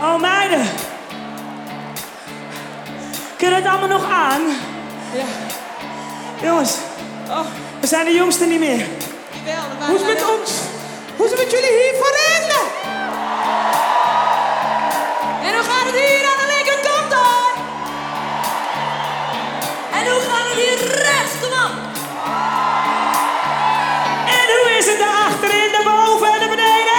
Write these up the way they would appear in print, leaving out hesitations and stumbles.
Oh meiden. Kunnen het allemaal nog aan? Ja. Jongens, we zijn de jongsten niet meer. Hoe is het met ons? Hoe is het met jullie hier voorin? En hoe gaat het hier aan de linkerkant hoor? En hoe gaat het hier rechts? Kom op! En hoe is het daar achterin, daarboven en naar beneden?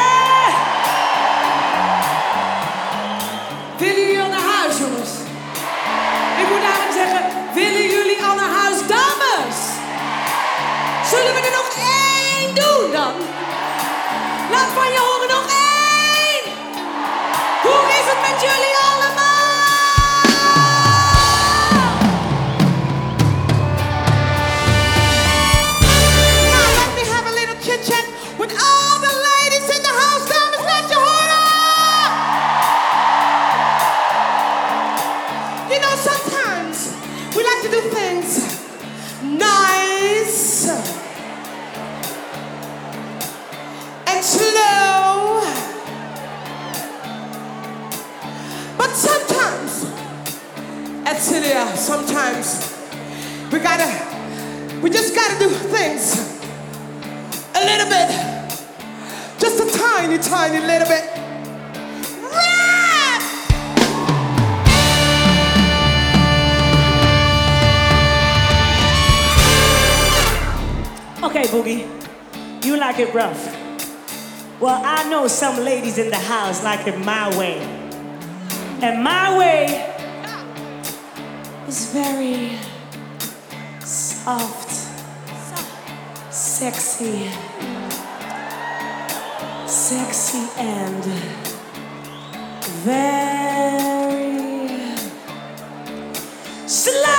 Willen jullie al naar huis, jongens? Ik moet eigenlijk zeggen, willen jullie al naar huis, dames? Zullen we er nog één doen dan? Laat van je horen, nog één! Hoe is het met jullie allemaal? Now let me have a little chit-chat with all the ladies in the house, dames, laat je horen! You know, sometimes we like to do things nice and slow. But sometimes, at Celia, sometimes we just gotta do things a little bit, just a tiny, tiny little bit. Rap! Okay, Boogie, you like it rough. Well, I know some ladies in the house like it my way. And my way is very soft, sexy, and very slow.